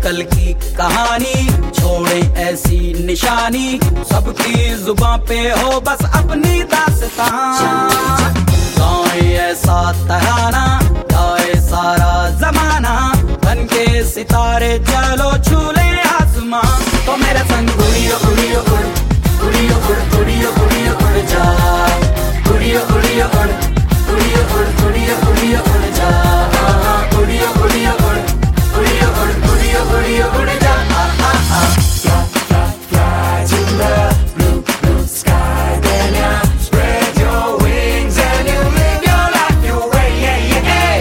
कल की कहानी, छोड़े ऐसी निशानी, सबकी जुबां पे हो बस अपनी दास्तां। गाए ऐसा तराना, गाए सारा जमाना, बन के सितारे चलो छू ले आसमां। तो मेरे संग उड़ियो उड़ियो उड़, उड़ियो उड़, उड़ियो उड़ियो उड़ जा, उड़ियो उड़ियो उड़, उड़ियो उड़, उड़ियो उड़ियो उड़ जा, उड़ियो उड़ियो उड़, उड़ियो उड़, उड़ियो उड़ियो उड़ जा। Fly to the blue, blue sky, then you spread your wings and you live your life your way, yeah, yeah, yeah.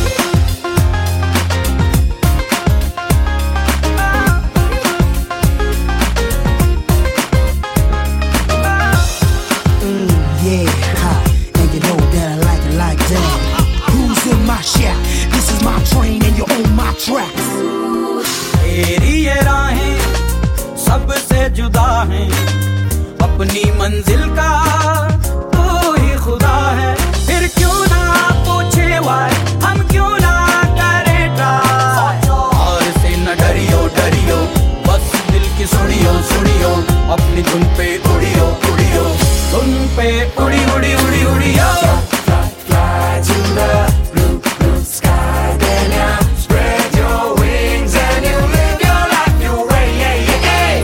Yeah, and you know that I like that. Who's in my shack? This is my train and you're on my tracks. तेरी ये राहें सबसे जुदा हैं, अपनी मंजिल का तू ही खुदा है। फिर क्यों ना पूछे why, हम क्यों ना करें try। और से न डरियो डरियो, बस दिल की सुनियो सुनियो, अपनी धुन पे उड़ियो उड़ियो, धुन पे उड़ी उड़ी उड़ी उड़ियो। Fly to the blue, blue sky, then you spread your wings and you live your life your way, yeah, yeah, yeah.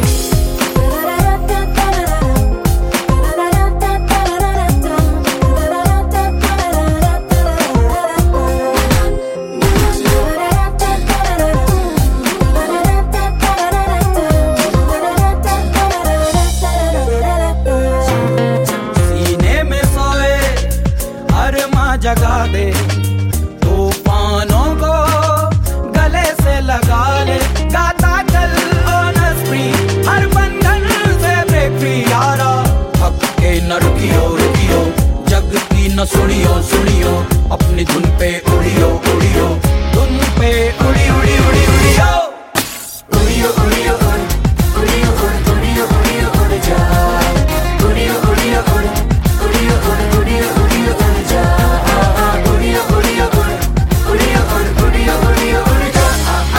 सीने में सोए अरमा जगा दे, तूफानों को गले से लगा ले, गाता चल on a spree, हर बंधन से break free यारा। थक के न रुकियो रुकियो, जग की न सुनियो सुनियो, अपनी धुन पे उड़ियो उड़ियो, धुन पे उड़ी उड़ी उड़ी उड़ियो, उड़ियो उड़ियो उड़, उड़ियो उड़, उड़ियो उड़ियो उड़ जा, उड़ियो उड़ियो उड़, उड़ियो उड़, उड़ियो उड़ियो उड़ जा, उड़ियो उड़ियो उड़, उड़ियो उड़, उड़ियो उड़ियो उड़ जा।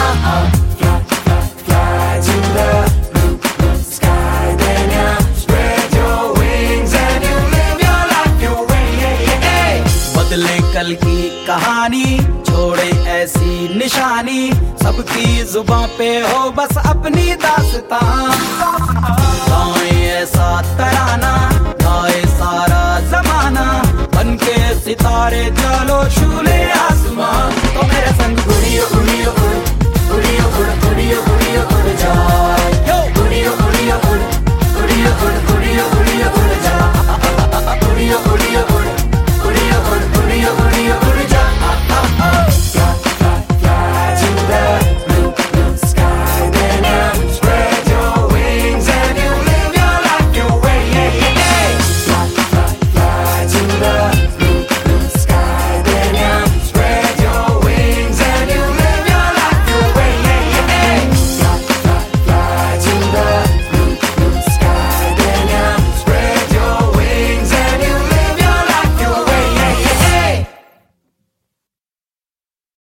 Fly to the blue, blue sky, then you spread your wings and you live your life your way, yeah, yeah, yeah. बदले कल की कहानी, छोड़े ऐसी निशानी, सबकी जुबां पे हो बस अपनी दास्तां। गाए ऐसा तराना, गाए सारा जमाना, बन के सितारे चलो छू ले आसमां।